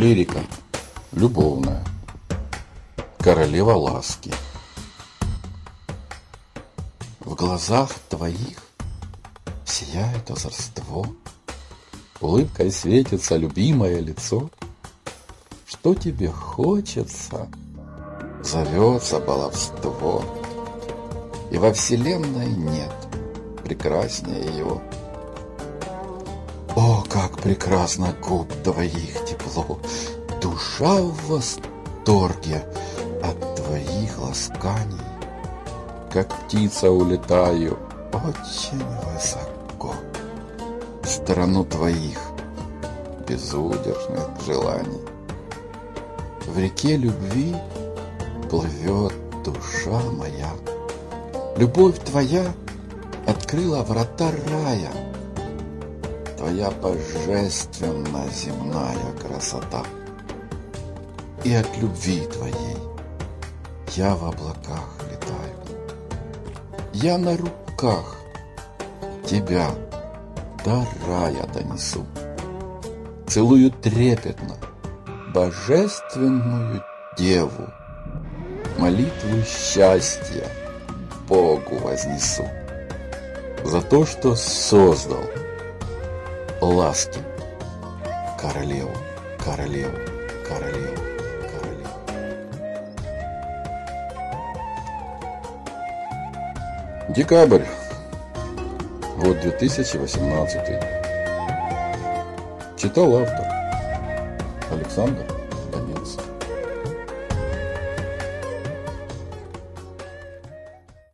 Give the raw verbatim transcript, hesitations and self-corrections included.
Лирика любовная, королева ласки. В глазах твоих сияет озорство, улыбкой светится любимое лицо. Что тебе хочется, зовется баловство, и во вселенной нет прекраснее его. О, как прекрасно губ твоих тепло! Душа в восторге от твоих ласканий. Как птица улетаю очень высоко в страну твоих безудержных желаний. В реке любви плывет душа моя. Любовь твоя открыла врата рая. Твоя божественно земная красота. И от любви твоей я в облаках летаю. Я на руках тебя до рая донесу. Целую трепетно божественную деву. Молитву счастья Богу вознесу за то, что создал ласки королеву, королеву, королеву, королеву. Декабрь, год две тысячи восемнадцатый. Читал автор Александр